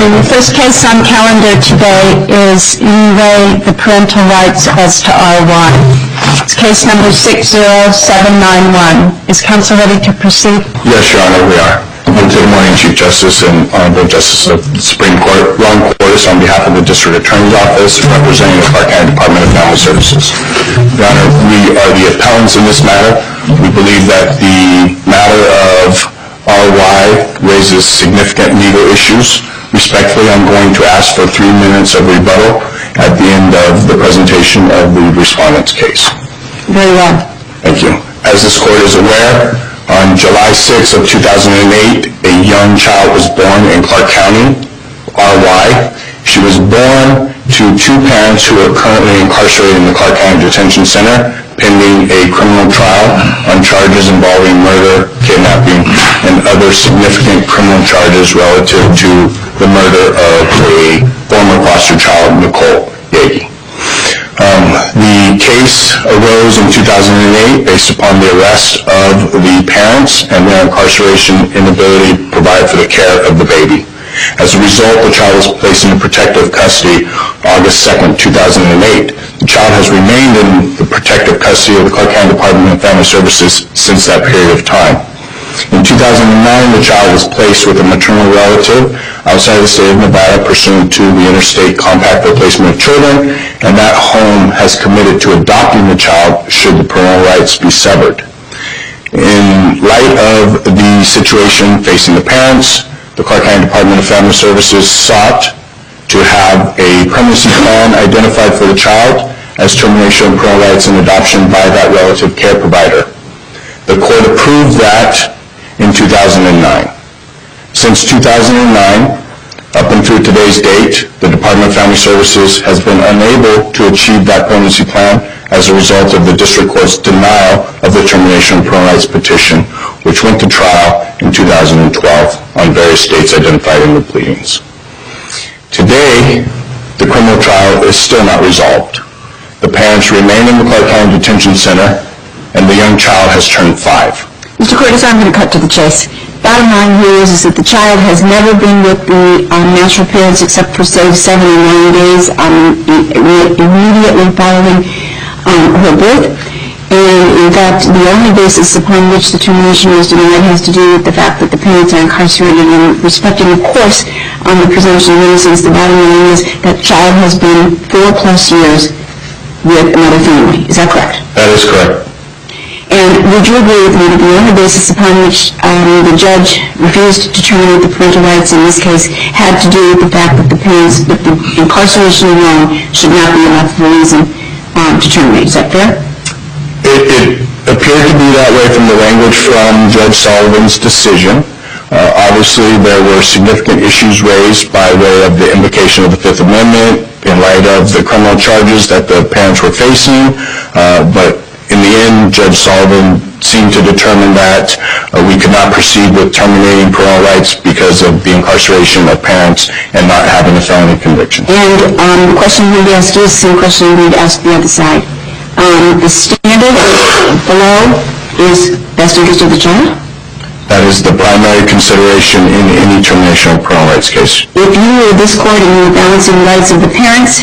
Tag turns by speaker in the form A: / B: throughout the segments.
A: morning. The first case on calendar today is in re the parental rights as to RY. It's case number 60791. Is counsel ready to proceed?
B: Yes, Your Honor, we are. Good morning, Chief Justice and Honorable Justice of the Supreme Court. Ron Cordes on behalf of the District Attorney's Office representing the Clark County Department of Family Services. Your Honor, we are the appellants in this matter. We believe that the matter of RY raises significant legal issues. Respectfully, I'm going to ask for 3 minutes of rebuttal at the end of the presentation of the respondent's case.
A: Very well.
B: Thank you. As this court is aware, on July 6 of 2008, a young child was born in Clark County, RY. She was born to two parents who are currently incarcerated in the Clark County Detention Center, pending a criminal trial on charges involving murder, kidnapping, and other significant criminal charges relative to the murder of a former foster child, Nicole Yagi. The case arose in 2008 based upon the arrest of the parents and their incarceration inability to provide for the care of the baby. As a result, the child was placed in protective custody August 2nd, 2008. The child has remained in the protective custody of the Clark County Department of Family Services since that period of time. In 2009, the child was placed with a maternal relative outside the state of Nevada pursuant to the Interstate Compact for Placement of Children, and that home has committed to adopting the child should the parental rights be severed. In light of the situation facing the parents, the Clark County Department of Family Services sought to have a permanency plan identified for the child as termination of parental rights and adoption by that relative care provider. The court approved that in 2009. Since 2009, up until today's date, the Department of Family Services has been unable to achieve that permanency plan as a result of the district court's denial of the termination of parental rights petition, which went to trial in 2012 on various dates identified in the pleadings. Today, the criminal trial is still not resolved. The parents remain in the Clark County Detention Center, and the young child has turned 5.
A: Mr. Cordes, I'm going to cut to the chase. Bottom line here is that the child has never been with the natural parents except for, say, 7 or 9 days immediately following her birth. And in fact, the only basis upon which the termination was denied has to do with the fact that the parents are incarcerated, and respecting, of course, on the presumption of innocence. The bottom line is that child has been 4+ years with another family. Is that correct?
B: That is correct.
A: And would you agree with me that the only basis upon which the judge refused to terminate the parental rights in this case had to do with the fact that the parents, that the incarceration alone should not be enough of a reason to terminate? Is that fair?
B: It appeared to be that way from the language from Judge Sullivan's decision. Obviously, there were significant issues raised by way of the invocation of the Fifth Amendment in light of the criminal charges that the parents were facing, but in the end, Judge Sullivan seemed to determine that we could not proceed with terminating parental rights because of the incarceration of parents and not having a felony conviction.
A: And the question we would ask you is the same question we would ask the other side. The standard below is best interest of the child?
B: That is the primary consideration in any termination of parental rights case.
A: If you were this court and you were balancing the rights of the parents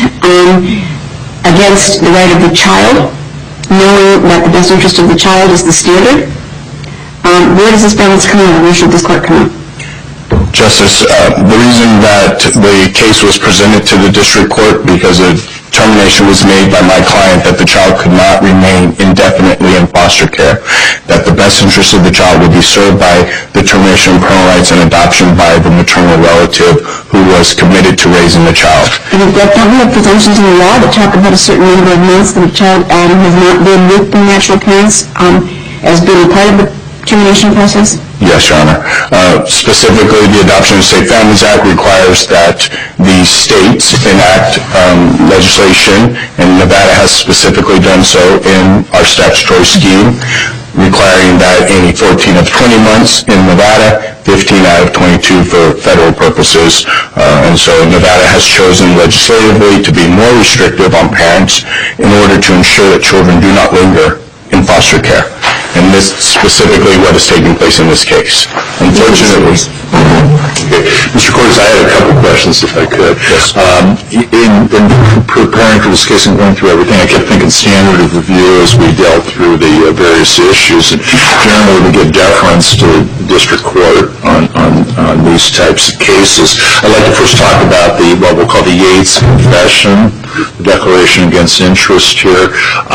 A: against the right of the child, knowing that the best interest of the child is the standard, where does this balance come out? Where should this court come out?
B: Justice, the reason that the case was presented to the district court because a termination was made by my client that the child could not remain indefinitely in foster care, that the best interest of the child would be served by the termination of parental rights and adoption by the maternal relative who was committed to raising the child.
A: And don't we have presumptions in the law that talk about a certain number of months that a child has not been with the natural parents as being part of the termination process?
B: Yes, Your Honor. Specifically, the Adoption and Safe Families Act requires that the states enact legislation, and Nevada has specifically done so in our statutory scheme, requiring that any 14 of 20 months in Nevada, 15 out of 22 for federal purposes. And so Nevada has chosen legislatively to be more restrictive on parents in order to ensure that children do not linger in foster care. And this is specifically what is taking place in this case. Unfortunately, Mr. Cordes, I had a couple questions.
C: questions if I could. Yes. In preparing for this case and going through everything, I kept thinking standard of review as we dealt through the various issues. And generally we give deference to the district court on these types of cases. I'd like to first talk about what we'll call the Yates Confession, the Declaration Against Interest here.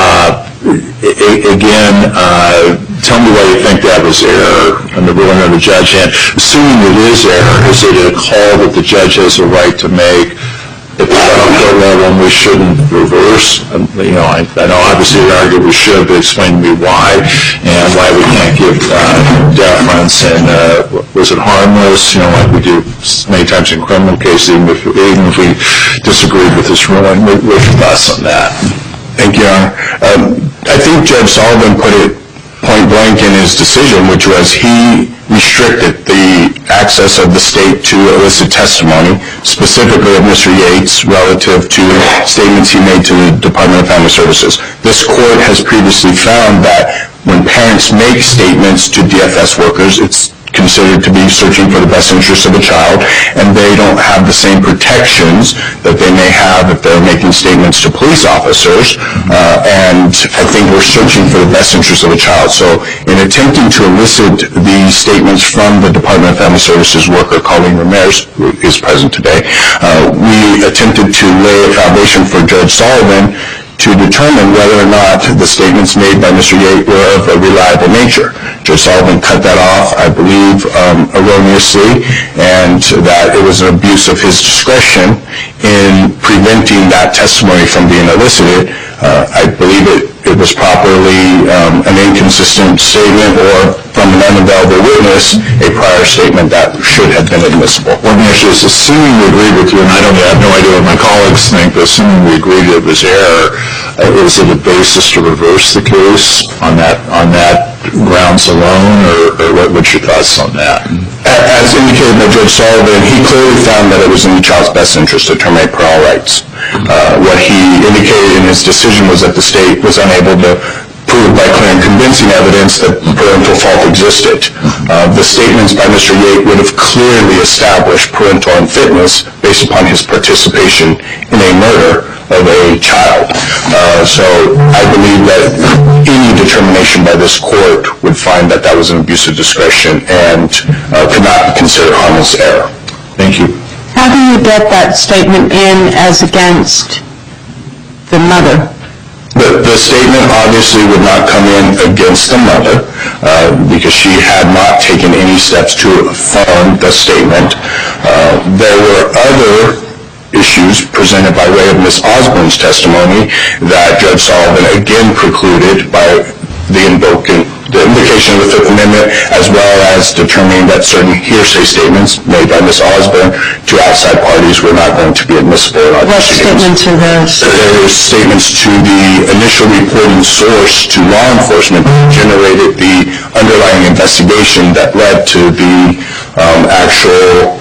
C: Again, tell me why you think that was error in the ruling of the judge. And assuming it is error, is it a call that the judge has a right to make at the trial level and we shouldn't reverse? I know obviously you argue we should, but explain to me why and why we can't give deference. And was it harmless, like we do many times in criminal cases, even if we disagreed with this ruling? What's your thoughts on that?
B: Thank you, Your Honor. I think Judge Sullivan put it point blank in his decision, which was he restricted the access of the state to elicit testimony, specifically of Mr. Yates, relative to statements he made to the Department of Family Services. This court has previously found that when parents make statements to DFS workers, it's considered to be searching for the best interest of the child, and they don't have the same protections that they may have if they're making statements to police officers, and I think we're searching for the best interest of the child. So in attempting to elicit these statements from the Department of Family Services worker, Colleen Ramirez, who is present today, we attempted to lay a foundation for Judge Sullivan to determine whether or not the statements made by Mr. Yates were of a reliable nature. Judge Sullivan cut that off, I believe, erroneously, and that it was an abuse of his discretion in preventing that testimony from being elicited. I believe it was properly an inconsistent statement, or from an unavailable witness, a prior statement that should have been admissible.
C: One issue is, assuming we agreed with you, and I have no idea what my colleagues think, but assuming we agreed it was error, is it a basis to reverse the case on that grounds alone, or what's your thoughts on that?
B: As indicated by Judge Sullivan, he clearly found that it was in the child's best interest to terminate parental rights. What he indicated in his decision was that the state was unable to prove by clear and convincing evidence that parental fault existed. The statements by Mr. Yates would have clearly established parental unfitness based upon his participation in a murder of a child. So I believe that any determination by this court would find that that was an abuse of discretion and could not be considered harmless error.
C: Thank you.
A: How do you get that statement in as against the mother?
B: The statement obviously would not come in against the mother because she had not taken any steps to affirm the statement. There were other issues presented by way of Ms. Osborne's testimony that Judge Sullivan again precluded by the invocation of the Fifth Amendment, as well as determining that certain hearsay statements made by Ms. Osborne to outside parties were not going to be admissible.
A: What statements are those?
B: There were statements to the initial reporting source to law enforcement that generated the underlying investigation that led to the actual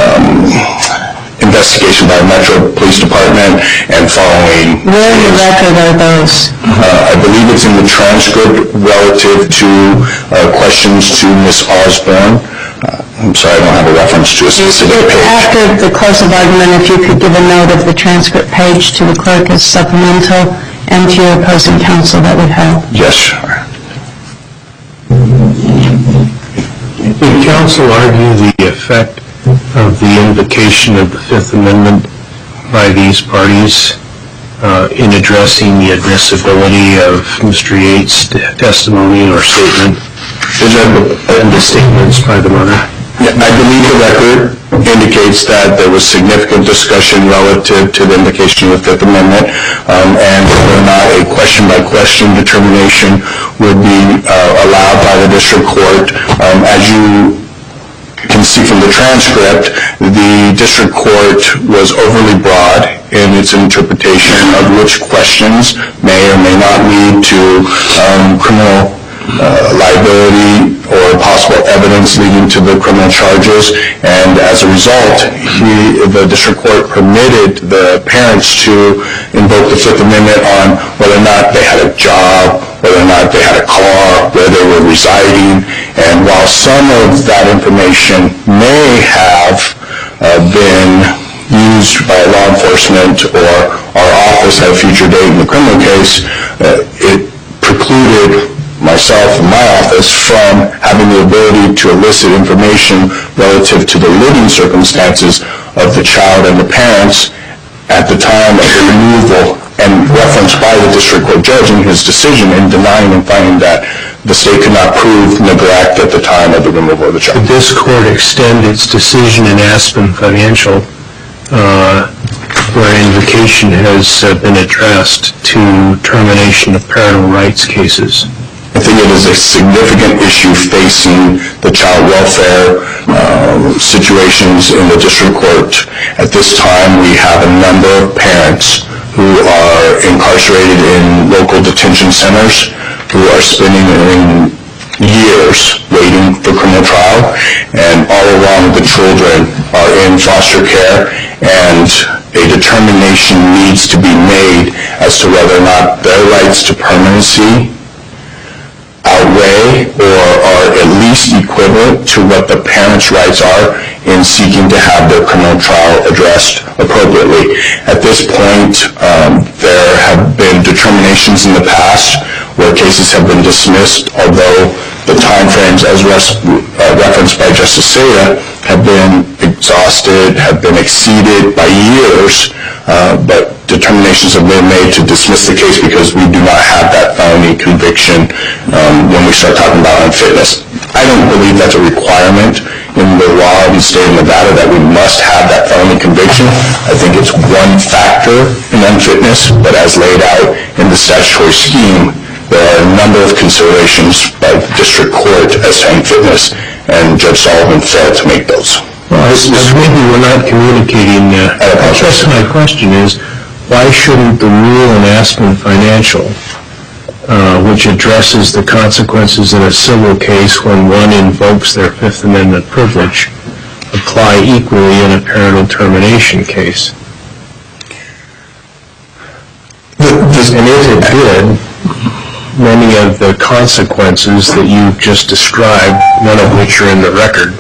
B: investigation by the Metro Police Department and following.
A: Where in the record are those?
B: I believe it's in the transcript relative to questions to Ms. Osborne. I'm sorry, I don't have a reference to a specific page.
A: After the course of argument, if you could give a note of the transcript page to the clerk as supplemental and to your opposing counsel, that would help.
B: Yes, sure.
D: Did counsel argue the effect of the invocation of the Fifth Amendment by these parties in addressing the admissibility of Mr. Yates' testimony or statement and the statements by the mother?
B: Yeah, I believe the record indicates that there was significant discussion relative to the invocation of the Fifth Amendment and whether or not a question-by-question determination would be allowed by the district court. As you can see from the transcript, the district court was overly broad in its interpretation of which questions may or may not lead to criminal liability or possible evidence leading to the criminal charges, and as a result, the district court permitted the parents to invoke the Fifth Amendment on whether or not they had a job, whether or not they had a car, where they were residing, and while some of that information may have been used by law enforcement or our office at a future date in the criminal case, it precluded myself and my office from having the ability to elicit information relative to the living circumstances of the child and the parents at the time of the removal, and referenced by the district court judge in his decision in denying and finding that the state could not prove neglect at the time of the removal of the child.
D: Did this court extend its decision in Aspen Financial, where invocation has been addressed, to termination of parental rights cases?
B: I think it is a significant issue facing the child welfare situations in the district court. At this time, we have a number of parents who are incarcerated in local detention centers who are spending years waiting for criminal trial, and all along the children are in foster care, and a determination needs to be made as to whether or not their rights to permanency outweigh or are at least equivalent to what the parents' rights are in seeking to have their criminal trial addressed appropriately. At this point, there have been determinations in the past where cases have been dismissed, although the timeframes, as referenced by Justice Seda, have been exhausted, have been exceeded by years, but determinations have been made to dismiss the case because we do not have that felony conviction when we start talking about unfitness. I don't believe that's a requirement in the law of the state of Nevada that we must have that felony conviction. I think it's one factor in unfitness, but as laid out in the statutory scheme, there are a number of considerations by the district court as to unfitness, and Judge Sullivan failed to make those.
D: Well, maybe we're not communicating. I guess my question is, why shouldn't the rule in Aspen Financial, which addresses the consequences in a civil case when one invokes their Fifth Amendment privilege, apply equally in a parental termination case? And if it did, many of the consequences that you've just described, none of which are in the record,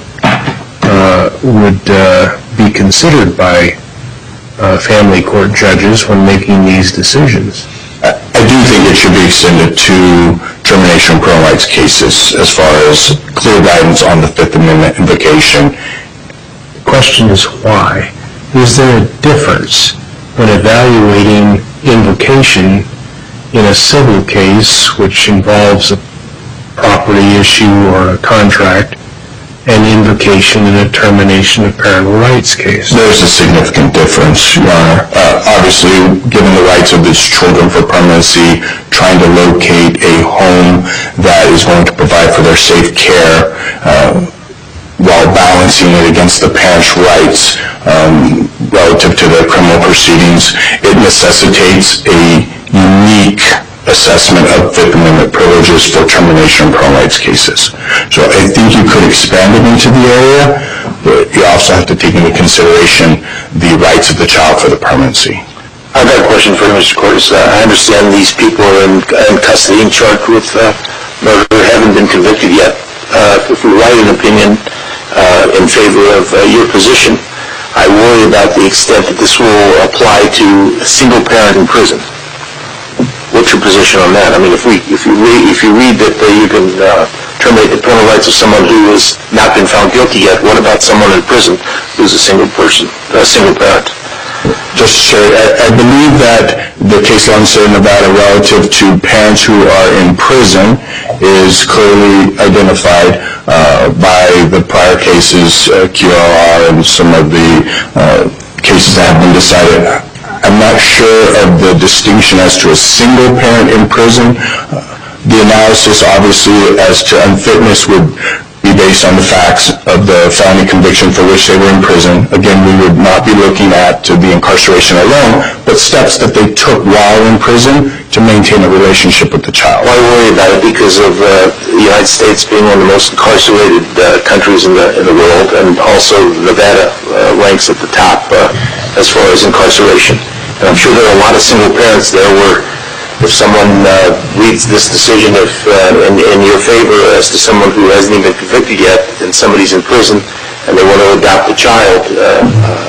D: would be considered by family court judges when making these decisions.
B: I do think it should be extended to termination of parental rights cases as far as clear guidance on the Fifth Amendment invocation.
D: The question is why? Is there a difference when evaluating invocation in a civil case which involves a property issue or a contract and invocation in a termination of parental rights case?
B: There's a significant difference, Your Honor. Obviously, given the rights of these children for permanency, trying to locate a home that is going to provide for their safe care while balancing it against the parents' rights relative to their criminal proceedings, it necessitates a unique assessment of Fifth Amendment privileges for termination of parental rights cases. So I think you could expand it into the area, but you also have to take into consideration the rights of the child for the permanency.
E: I've got a question for you, Mr. Cordes. I understand these people are in custody and charged with murder, haven't been convicted yet. If we write an opinion in favor of your position, I worry about the extent that this will apply to a single parent in prison. What's your position on that? I mean, if you read that you can terminate the parental rights of someone who has not been found guilty yet, what about someone in prison who's a single person, a single parent?
B: Justice Sherry, I believe that the case law in the state of Nevada relative to parents who are in prison is clearly identified by the prior cases, QRR, and some of the cases that have been decided. I'm not sure of the distinction as to a single parent in prison. The analysis, obviously, as to unfitness would be based on the facts of the felony conviction for which they were in prison. Again, we would not be looking at the incarceration alone, but steps that they took while in prison to maintain a relationship with the child.
E: Well, I worry about it because of the United States being one of the most incarcerated countries in the world, and also Nevada ranks at the top as far as incarceration. And I'm sure there are a lot of single parents there where if someone reads this decision in your favor as to someone who hasn't even been convicted yet and somebody's in prison and they want to adopt a child, a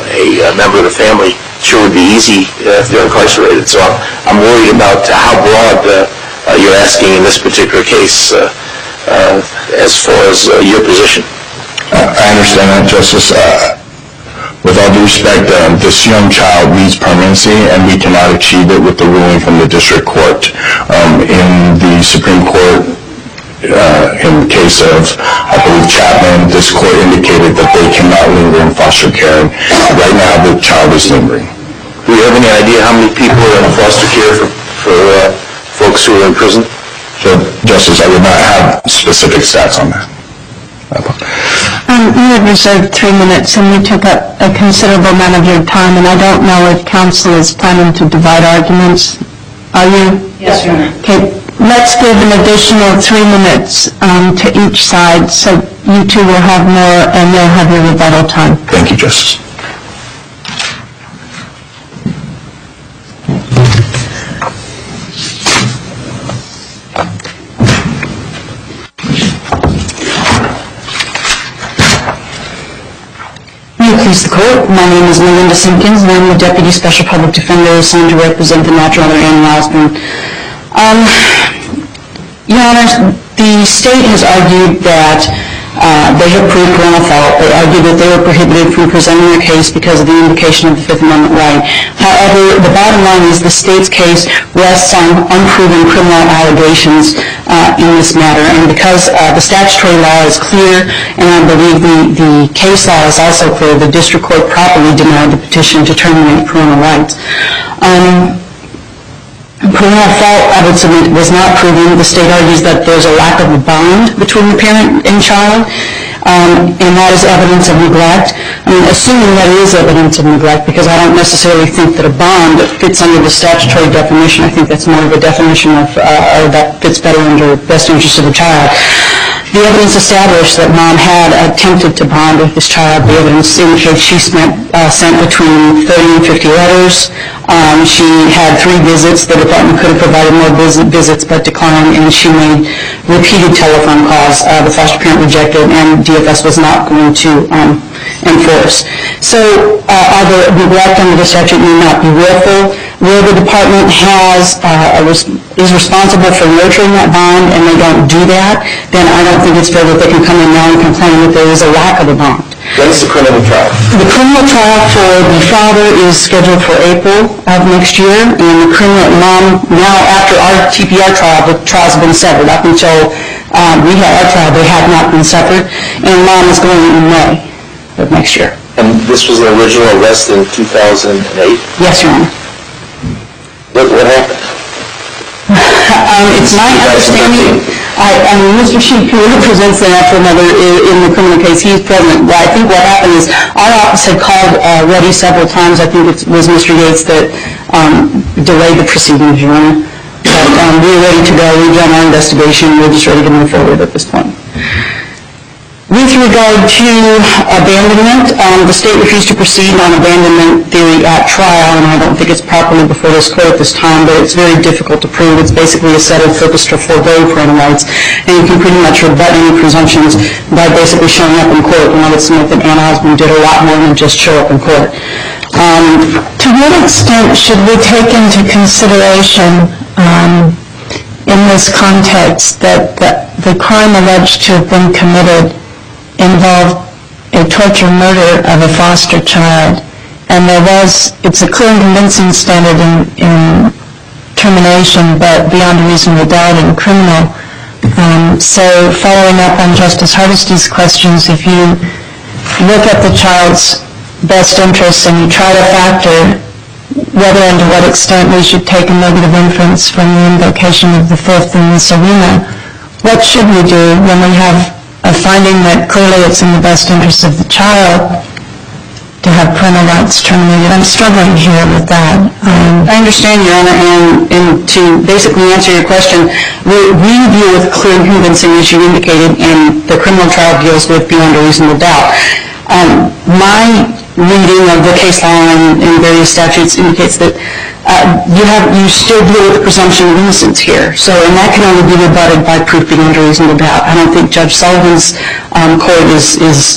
E: member of the family sure would be easy if they're incarcerated. So I'm worried about how broad you're asking in this particular case as far as your position.
B: I understand that, Justice. With all due respect, this young child needs permanency, and we cannot achieve it with the ruling from the district court. In the Supreme Court, in the case of, I believe, Chapman, this court indicated that they cannot linger in foster care. Right now, the child is lingering.
E: Do you have any idea how many people are in foster care for folks who are in prison?
B: So, Justice, I would not have specific stats on that.
A: You had reserved 3 minutes, and we took up a considerable amount of your time, and I don't know if counsel is planning to divide arguments. Are you?
F: Yes, Your Honor.
A: Okay, let's give an additional 3 minutes to each side, so you two will have more, and you'll have your rebuttal time.
B: Thank you, Justice.
A: Please the court. My name is Melinda Simpkins, and I'm the Deputy Special Public Defender assigned to represent the natural mother, Annie Osborne. Your Honor, the state has argued that they have proved parental fault. They argue that they were prohibited from presenting their case because of the invocation of the Fifth Amendment right. However, the bottom line is the state's case rests on unproven criminal allegations in this matter. And because the statutory law is clear, and I believe the case law is also clear, the district court properly denied the petition to terminate parental rights. Parental fault, I would submit, was not proven. The state argues that there's a lack of a bond between the parent and child, and that is evidence of neglect. I mean, assuming that is evidence of neglect, because I don't necessarily think that a bond fits under the statutory definition. I think that's more of a definition of, or that fits better under best interest of the child. The evidence established that mom had attempted to bond with this child. The evidence indicates she sent between 30 and 50 letters. She had 3 visits. The department could have provided more visits but declined, and she made repeated telephone calls. The foster parent rejected, and DFS was not going to enforce. So either neglect under the statute may not be willful. Where the department is responsible for nurturing that bond and they don't do that, then I don't think it's fair that they can come in now and complain that there is a lack of a bond.
E: When is the criminal trial?
A: The criminal trial for the father is scheduled for April of next year, and the criminal mom, now after our TPR trial, the trials have been severed. Up until we had our trial, they had not been severed, and mom is going in May of next year.
E: And this was an original arrest in 2008?
A: Yes, Your Honor.
E: What happened?
A: It's my understanding, Mr. Sheep, who represents the natural mother in the criminal case, he's present. I think what happened is our office had called Reddy several times. I think it was Mr. Yates that delayed the proceedings, Your Honor. But we're ready to go. We've done our investigation. We're just ready to move forward at this point. With regard to abandonment, the state refused to proceed on abandonment theory at trial, and I don't think it's properly before this court at this time, but it's very difficult to prove. It's basically a settled purpose to forego parental rights, and you can pretty much rebut any presumptions by basically showing up in court. And I would submit that Anna Osborne did a lot more than just show up in court. To what extent should we take into consideration in this context that the crime alleged to have been committed involved a torture murder of a foster child, and it's a clear and convincing standard in termination, but beyond a reasonable doubt in criminal. So following up on Justice Hardesty's questions, if you look at the child's best interests and you try to factor whether and to what extent we should take a negative inference from the invocation of the Fifth in this arena, what should we do when we have a finding that clearly it's in the best interest of the child to have parental rights terminated? I'm struggling here with that. I understand, Your Honor, and to basically answer your question, we deal with clear and convincing, as you indicated, and the criminal trial deals with beyond a reasonable doubt. My reading of the case law and various statutes indicates that you still deal with the presumption of innocence here. So, and that can only be rebutted by proof beyond a reasonable doubt. I don't think Judge Sullivan's court is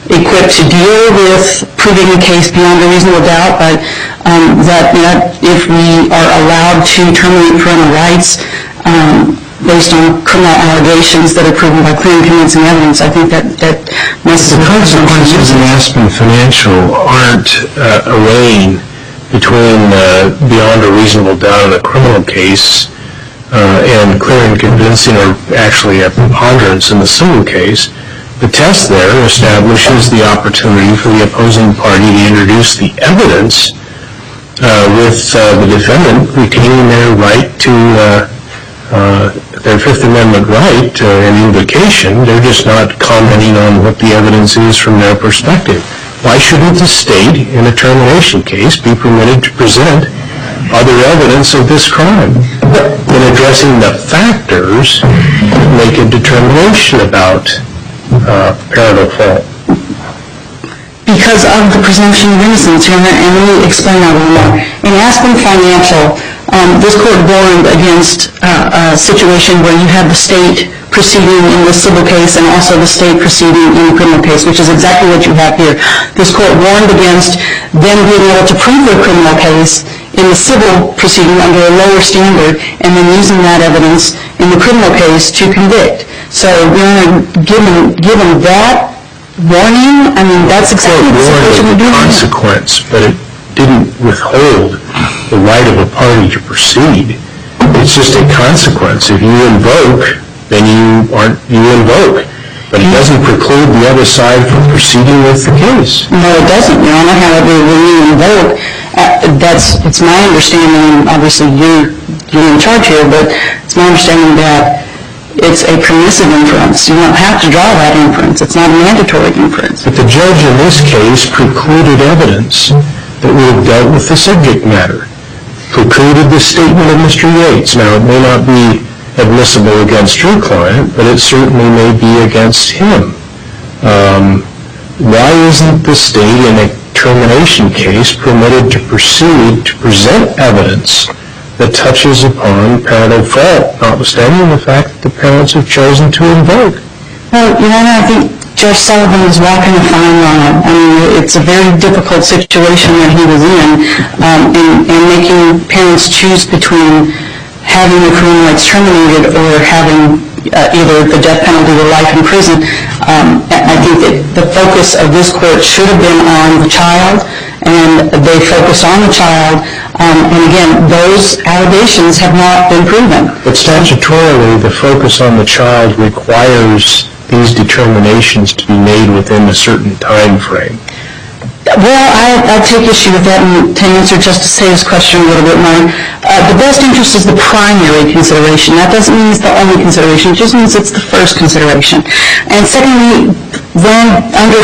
A: equipped to deal with proving a case beyond a reasonable doubt, but that if we are allowed to terminate parental rights based on criminal allegations that are proven by clear and convincing evidence, I think that messes
D: The
A: with
D: consequences in Aspen Financial aren't a weighing between beyond a reasonable doubt in a criminal case and clear and convincing, or actually a preponderance in the civil case. The test there establishes the opportunity for the opposing party to introduce the evidence with the defendant retaining their right to their Fifth Amendment right and invocation. They're just not commenting on what the evidence is from their perspective. Why shouldn't the state, in a termination case, be permitted to present other evidence of this crime in addressing the factors that make a determination about parental fault?
A: because of the presumption of innocence. And let me explain that a little more. In Aspen Financial, this court warned against a situation where you have the state proceeding in the civil case and also the state proceeding in the criminal case, which is exactly what you have here. This court warned against them being able to prove their criminal case in the civil proceeding under a lower standard and then using that evidence in the criminal case to convict. So, given that warning, I mean, that's exactly the situation we're doing here.
D: Consequence, but it didn't withhold the right of a party to proceed. It's just a consequence. If you invoke, then you invoke. But it doesn't preclude the other side from proceeding with the case.
A: No, it doesn't, Your Honor. However, when you invoke, it's my understanding, obviously you're in charge here, but it's my understanding that it's a permissive inference. You don't have to draw that inference. It's not a mandatory inference.
D: But the judge in this case precluded evidence that would have dealt with the subject matter. Precluded the statement of Mr. Yates. Now, it may not be admissible against your client, but it certainly may be against him. Why isn't the state in a termination case permitted to proceed to present evidence that touches upon parental fault, notwithstanding the fact that the parents have chosen to invoke?
A: Well, Your Honor, I think Judge Sullivan is walking a fine line. I mean, it's a very difficult situation that he was in, and making parents choose between having their criminal rights terminated or having either the death penalty or life in prison. I think that the focus of this court should have been on the child, and they focus on the child. And again, those allegations have not been proven.
D: But statutorily, the focus on the child requires these determinations to be made within a certain time frame.
A: Well, I'll take issue with that, and to answer Justice Hayes' question a little bit more. The best interest is the primary consideration. That doesn't mean it's the only consideration. It just means it's the first consideration. And secondly, then under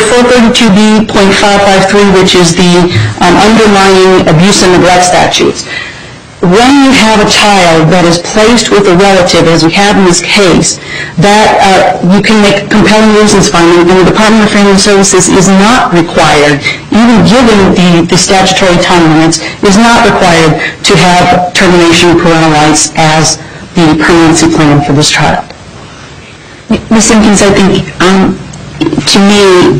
A: 432B.553, which is the underlying abuse and neglect statutes, when you have a child that is placed with a relative, as we have in this case, that you can make compelling reasons finding, and the Department of Family Services is not required, even given the statutory time limits, is not required to have termination of parental rights as the permanency plan for this child.
F: Ms. Simpkins, I think, to me,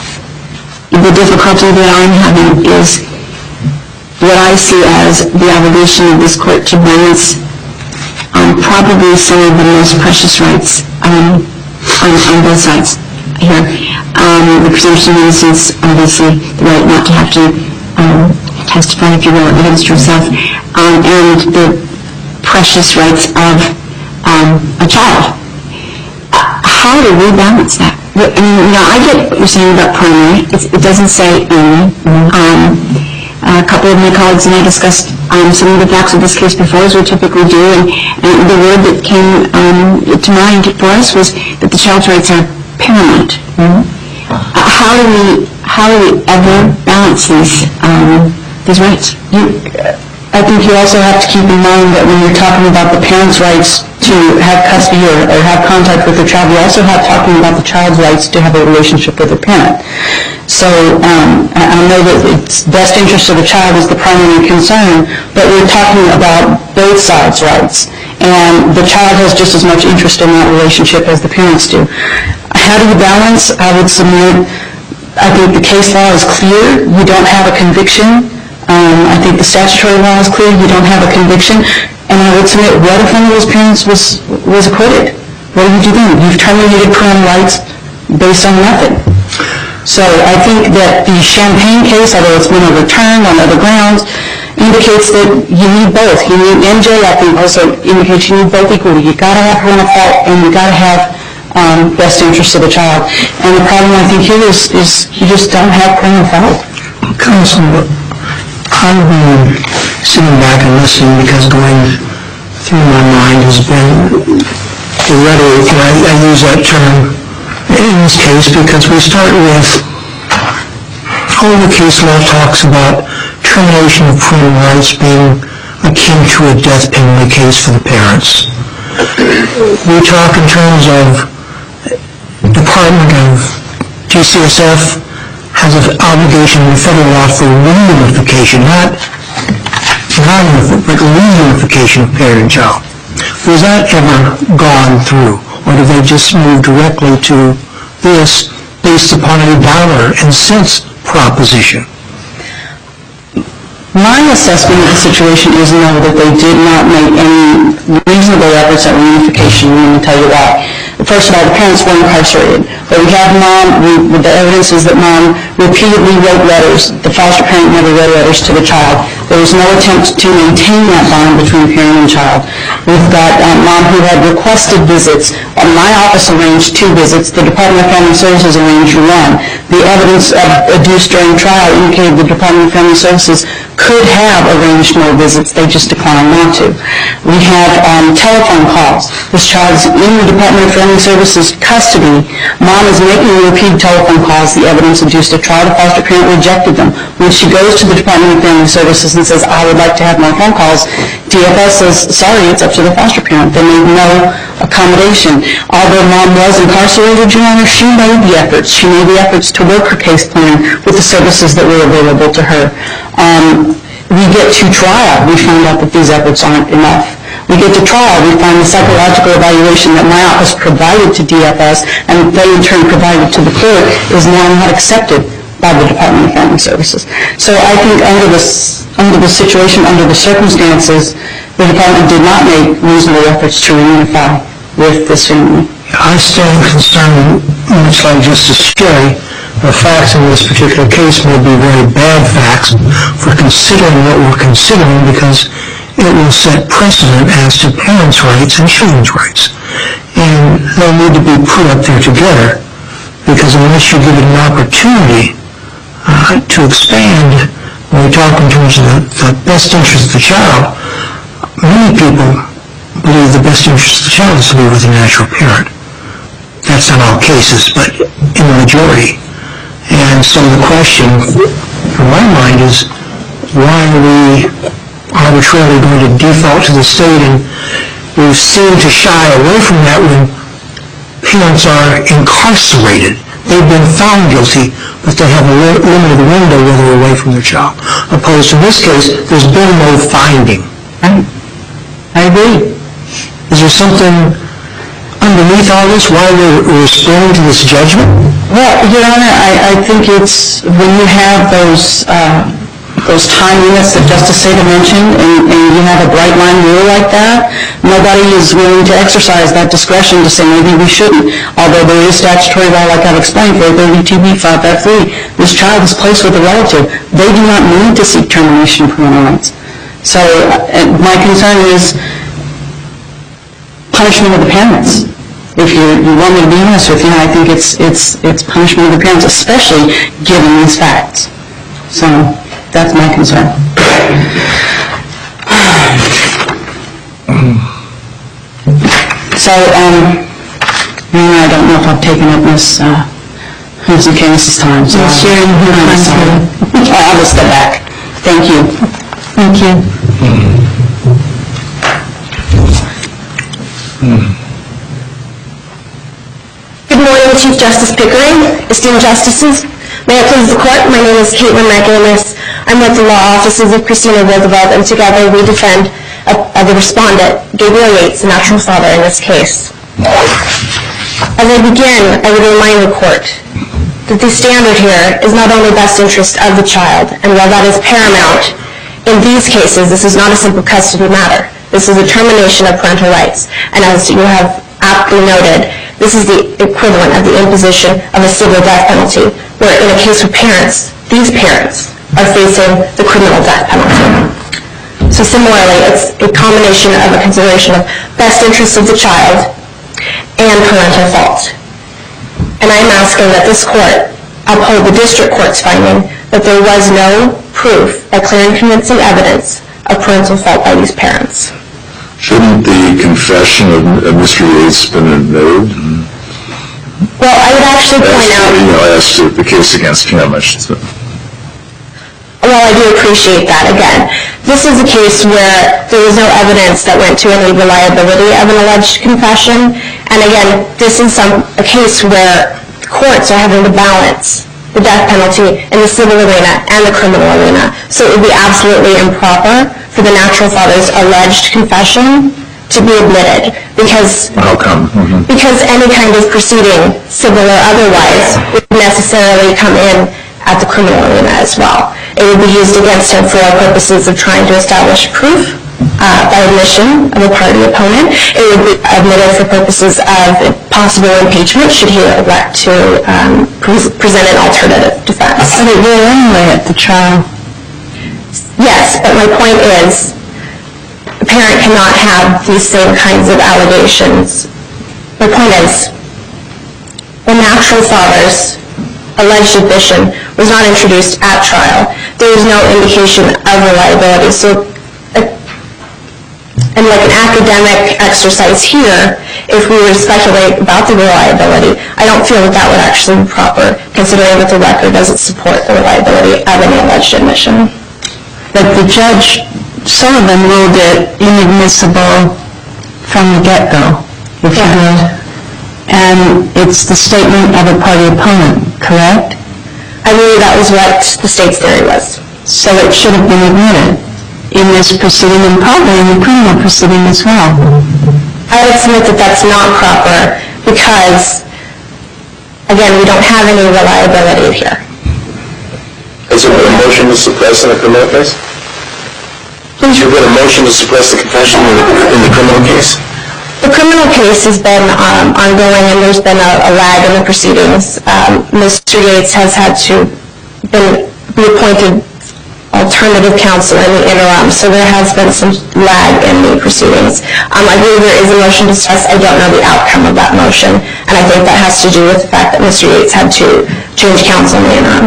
F: the difficulty that I'm having is what I see as the obligation of this court to balance probably some of the most precious rights on both sides here. The presumption of innocence, obviously, the right not to have to testify, if you will, against yourself, and the precious rights of a child. How do we balance that? I mean, I get what you're saying about primary. It doesn't say only. A couple of my colleagues and I discussed some of the facts of this case before, as we typically do, and the word that came to mind for us was that the child's rights are paramount. How do we ever balance these rights?
A: I think you also have to keep in mind that when you're talking about the parent's rights to have custody or have contact with their child, you're also talking about the child's rights to have a relationship with their parent. So I know that it's best interest of the child is the primary concern, but we're talking about both sides' rights, and the child has just as much interest in that relationship as the parents do. How do you balance? I would submit I think the case law is clear. You don't have a conviction. I think the statutory law is clear. You don't have a conviction. And I would submit, what if one of those parents was acquitted? What do you do then? You've terminated parental rights based on nothing. So I think that the Champaign case, although it's been overturned on other grounds, indicates that you need both. You need, MJ, I think, also indicates you need both equally. You've got to have parental fault and you've got to have best interest of the child. And the problem, I think, here is you just don't have parental fault.
G: Counsel, I've been sitting back and listening because going through my mind has been the rhetoric, and I use that term in this case because we start with all the case law talks about termination of parental rights being akin to a death penalty case for the parents. We talk in terms of Department of GCSF has an obligation in federal law for reunification, not but reunification of parent and child. Was that ever gone through, or did they just move directly to this based upon a dollar and cents proposition?
A: My assessment of the situation is no, that they did not make any reasonable efforts at reunification. Let me tell you why. First of all, the parents were incarcerated. But we have the evidence is that mom repeatedly wrote letters. The foster parent never wrote letters to the child. There was no attempt to maintain that bond between parent and child. We've got mom who had requested visits. My office arranged 2 visits. The Department of Family Services arranged 1. The evidence adduced during trial indicated the Department of Family Services could have arranged more visits. They just declined not to. We have telephone calls. This child is in the Department of Family Services custody. Mom is making repeated telephone calls. The evidence adduced at trial. The foster parent rejected them. When she goes to the Department of Family Services and says, I would like to have more phone calls, DFS says, sorry, it's up to the foster parent. They made no accommodation. Although mom was incarcerated, Your Honor, she made the efforts. She made the efforts to work her case plan with the services that were available to her. We get to trial, we find out that these efforts aren't enough. We get to trial, we find the psychological evaluation that my office provided to DFS and they in turn provided to the court is now not accepted by the Department of Family Services. So I think under the situation, under the circumstances, the department did not make reasonable efforts to reunify with this family.
G: I stand concerned, much like Justice Sherry, the facts in this particular case may be very bad facts for considering what we're considering because it will set precedent as to parents' rights and children's rights. And they'll need to be put up there together because unless you give it an opportunity to expand, when we talk in terms of the best interest of the child, many people believe the best interest of the child is to be with a natural parent. That's not all cases, but in the majority. And so the question, in my mind, is why are we arbitrarily going to default to the state? And we seem to shy away from that when parents are incarcerated. They've been found guilty, but they have a limited window where they're away from their child. Opposed to this case, there's been no finding. I agree. Is there something underneath all this, why we're responding to this judgment?
A: Well, Your Honor, I think it's when you have those time limits that Justice Sater mentioned and you have a bright line rule like that, nobody is willing to exercise that discretion to say maybe we shouldn't. Although there is statutory law, like I've explained, 430 TB 5.3, this child is placed with a relative. They do not need to seek termination of parental rights. So my concern is punishment of the parents. If you want me to be honest with you, I think it's punishment of the parents, especially given these facts. So that's my concern. So, I don't know if I've taken up Ms. Candace's time. So I will step back. Thank you. Thank you.
H: Good morning, Chief Justice Pickering, esteemed justices. May it please the court, my name is Caitlin McAmis. I'm with the law offices of Christina Roosevelt, and together we defend the respondent, Gabriel Yates, the natural father in this case. As I begin, I would remind the court that the standard here is not only best interest of the child, and while that is paramount, in these cases, this is not a simple custody matter. This is a termination of parental rights. And as you have aptly noted, this is the equivalent of the imposition of a civil death penalty, where in a case where these parents are facing the criminal death penalty. So similarly, it's a combination of a consideration of best interests of the child and parental fault. And I'm asking that this court uphold the district court's finding that there was no proof by clear and convincing evidence of parental fault by these parents.
C: Shouldn't the confession of Mr. Yates have been admitted?
H: Well, I would actually point out...
C: As to the case against him, I should say.
H: Well, I do appreciate that. Again, this is a case where there was no evidence that went to any reliability of an alleged confession. And again, this is a case where courts are having to balance the death penalty in the civil arena and the criminal arena. So it would be absolutely improper for the natural father's alleged confession to be admitted, because
C: How come?
H: because any kind of proceeding, civil or otherwise, would necessarily come in at the criminal arena as well. It would be used against him for purposes of trying to establish proof by admission of a party opponent. It would be admitted for purposes of possible impeachment should he elect to present an alternative defense.
A: But it will anyway at the trial.
H: Yes, but my point is, a parent cannot have these same kinds of allegations. My point is, the natural father's alleged admission was not introduced at trial. There is no indication of reliability. So, and like an academic exercise here, if we were to speculate about the reliability, I don't feel that that would actually be proper, considering that the record doesn't support the reliability of any alleged admission.
A: But the judge, Sullivan, ruled it inadmissible from the get-go, if you will. And it's the statement of a party opponent, correct?
H: I believe that was what the state's theory was.
A: So it should have been admitted in this proceeding and probably in the criminal proceeding as well.
H: I would submit that that's not proper because, again, we don't have any reliability here.
E: Has there been a motion to suppress in a criminal case? Has there been a motion to suppress the confession in the criminal case?
H: The criminal case has been ongoing and there's been a lag in the proceedings. Mr. Yates has had to be appointed alternative counsel in the interim, so there has been some lag in the proceedings. I believe there is a motion to suppress. I don't know the outcome of that motion, and I think that has to do with the fact that Mr. Yates had to change counsel in the interim.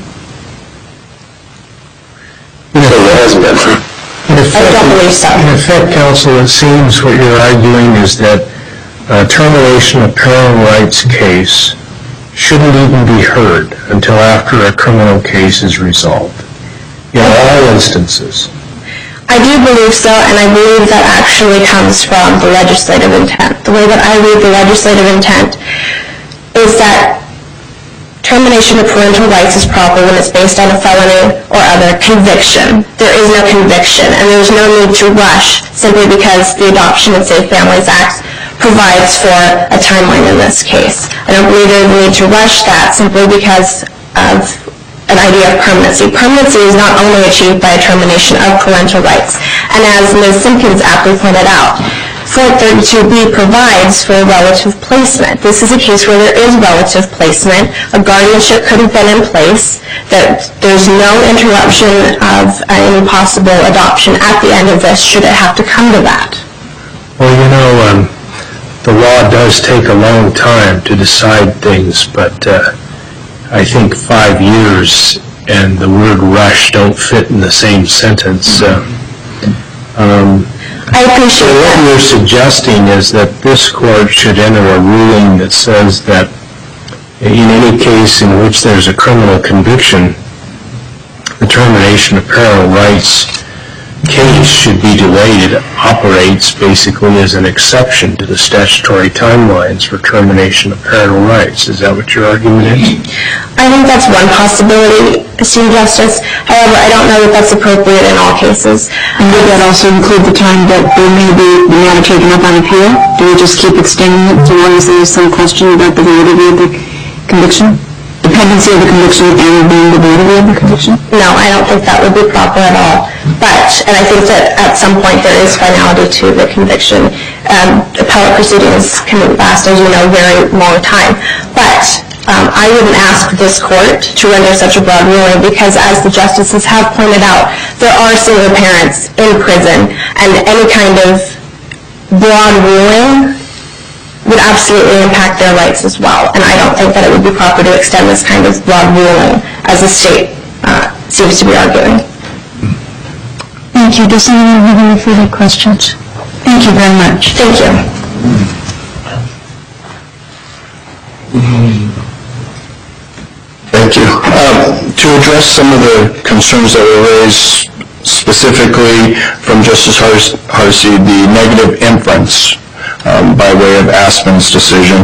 E: So there hasn't been.
H: I don't believe so.
D: In effect, counsel, it seems what you're arguing is that a termination of parental rights case shouldn't even be heard until after a criminal case is resolved, in all instances.
H: I do believe so, and I believe that actually comes from the legislative intent. The way that I read the legislative intent is that termination of parental rights is proper when it's based on a felony or other conviction. There is no conviction, and there's no need to rush simply because the Adoption and Safe Families Act provides for a timeline in this case. I don't believe there's a need to rush that simply because of an idea of permanency. Permanency is not only achieved by a termination of parental rights, and as Ms. Simpkins aptly pointed out, 432B provides for a relative placement. This is a case where there is relative placement. A guardianship could have been in place. That there's no interruption of any possible adoption at the end of this, should it have to come to that.
D: Well, you know, the law does take a long time to decide things, but I think 5 years and the word rush don't fit in the same sentence.
H: I appreciate
D: So what
H: that.
D: you're suggesting is that this court should enter a ruling that says that in any case in which there's a criminal conviction, the termination of parental rights case should be delayed. It operates basically as an exception to the statutory timelines for termination of parental rights. Is that what your argument is?
H: I think that's one possibility, esteemed Justice. However, I don't know that that's appropriate in all cases.
A: And would that also include the time that there may be the matter taken up on appeal? Do we just keep extending it so long as there is some question about the validity of the conviction? pendency of the conviction and the validity of the conviction?
H: No, I don't think that would be proper at all. But, and I think that at some point there is finality to the conviction. Appellate proceedings can last, as you know, a very long time. But I wouldn't ask this court to render such a broad ruling because, as the justices have pointed out, there are single parents in prison, and any kind of broad ruling would absolutely impact their rights as well. And I don't think that it would be proper to extend this kind of broad ruling as the state seems to be arguing.
A: Thank you. Does anyone have any further questions? Thank you very much.
H: Thank you.
B: Thank you. To address some of the concerns that were raised specifically from Justice Harsey, the negative inference by way of Aspen's decision,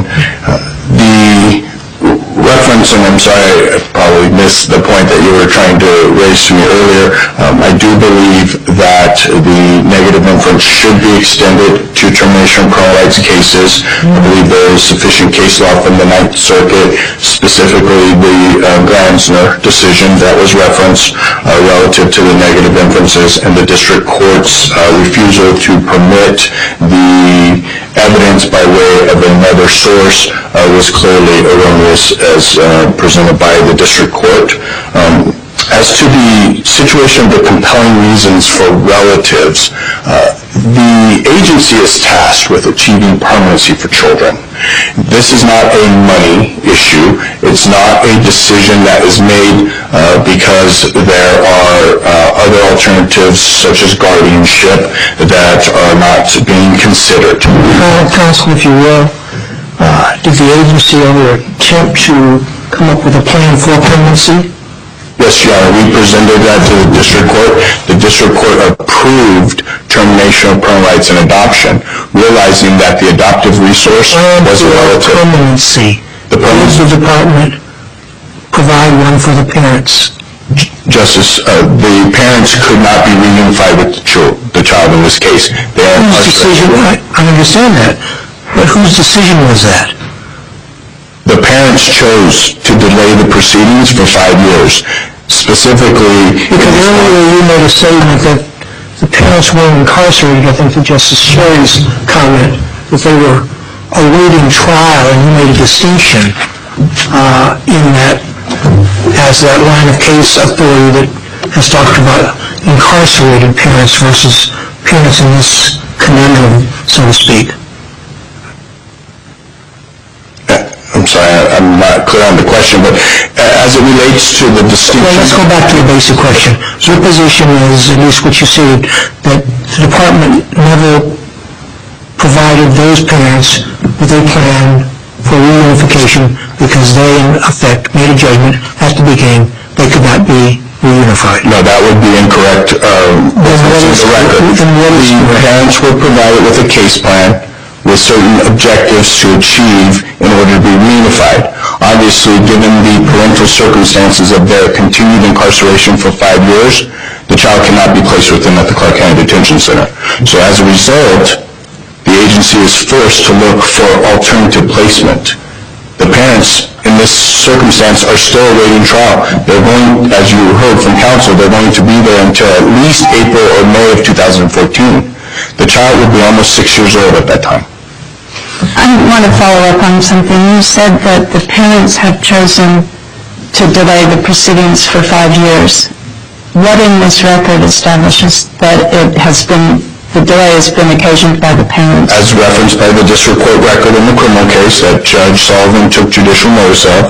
B: the reference, and I'm sorry, I probably missed the point that you were trying to raise to me earlier. I do believe that the negative inference should be extended to termination of parental rights cases. I believe there is sufficient case law from the Ninth Circuit, specifically the Glanzner decision that was referenced relative to the negative inferences, and the district court's refusal to permit the evidence by way of another source was clearly erroneous as presented by the district court. As to the situation of the compelling reasons for relatives, the agency is tasked with achieving permanency for children. This is not a money issue. It's not a decision that is made because there are other alternatives such as guardianship that are not being considered.
G: Counsel, if you will, did the agency ever attempt to come up with a plan for permanency?
B: Yes, Your Honor, we presented that to the district court. The district court approved termination of parental rights and adoption, realizing that the adoptive resource was a relative.
G: Permanency. Does the department provide one for the parents?
B: Justice, the parents could not be reunified with the child in this case.
G: Whose decision? I understand that. But whose decision was that?
B: The parents chose to delay the proceedings for 5 years. Specifically,
G: because earlier you made a statement that the parents were incarcerated, I think to Justice Sherry's comment, that they were awaiting trial, and you made a distinction in that as that line of case authority that has talked about incarcerated parents versus parents in this conundrum, so to speak.
B: I'm sorry, I'm not clear on the question, but as it relates to the distinction...
G: Well, let's go back to the basic question. Your position is, at least what you said, that the department never provided those parents with a plan for reunification because they, in effect, made a judgment at the beginning they could not be reunified.
B: No, that would be incorrect. The parents were provided with a case plan with certain objectives to achieve in order to be reunified. Obviously, given the parental circumstances of their continued incarceration for 5 years, the child cannot be placed with them at the Clark County Detention Center. So as a result, the agency is forced to look for alternative placement. The parents in this circumstance are still awaiting trial. They're going, as you heard from counsel, they're going to be there until at least April or May of 2014. The child will be almost 6 years old at that time.
A: I want to follow up on something. You said that the parents have chosen to delay the proceedings for 5 years. What in this record establishes that the delay has been occasioned by the parents?
B: As referenced by the district court record in the criminal case that Judge Sullivan took judicial notice of,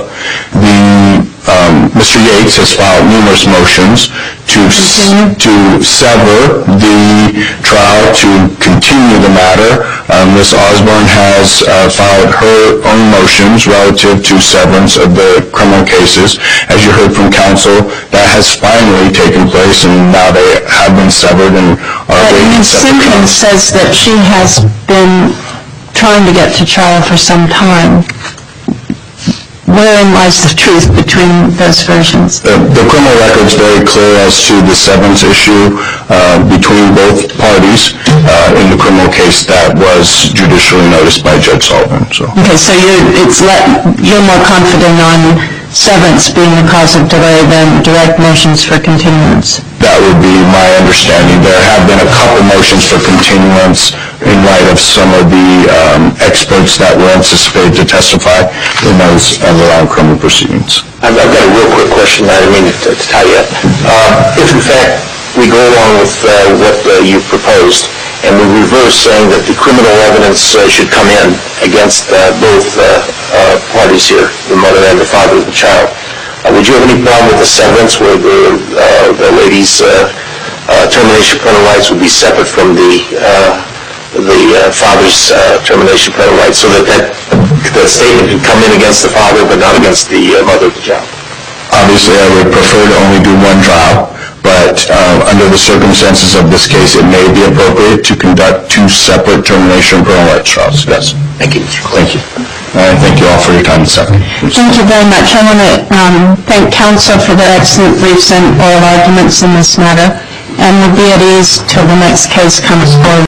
B: Mr. Yates has filed numerous motions to sever the trial, to continue the matter. Ms. Osborne has filed her own motions relative to severance of the criminal cases. As you heard from counsel, that has finally taken place, and now they have been severed and are awaiting
A: Ms. Simpkins says that she has been trying to get to trial for some time. wherein lies the truth between those versions?
B: The criminal record's very clear as to the severance issue between both parties in the criminal case that was judicially noticed by Judge Sullivan. So.
A: Okay, so you're more confident on severance being the cause of delay than direct motions for continuance?
B: That would be my understanding. There have been a couple motions for continuance in light of some of the experts that were anticipated to testify in those underlying criminal proceedings.
E: I've got a real quick question. I didn't mean to tie you up. If in fact we go along with what you proposed, and we reverse saying that the criminal evidence should come in against both parties here, the mother and the father of the child, would you have any problem with the severance where the lady's termination of parental rights would be separate from the father's termination of parental rights, so that statement could come in against the father but not against the mother of the child?
B: Obviously, I would prefer to only do one trial, but under the circumstances of this case, it may be appropriate to conduct two separate termination of parental rights trials. Yes.
E: Thank you.
B: Thank you. And thank you all for your time this afternoon.
A: Thank you very much. I want to thank counsel for their excellent briefs and oral arguments in this matter, and we'll be at ease till the next case comes forward.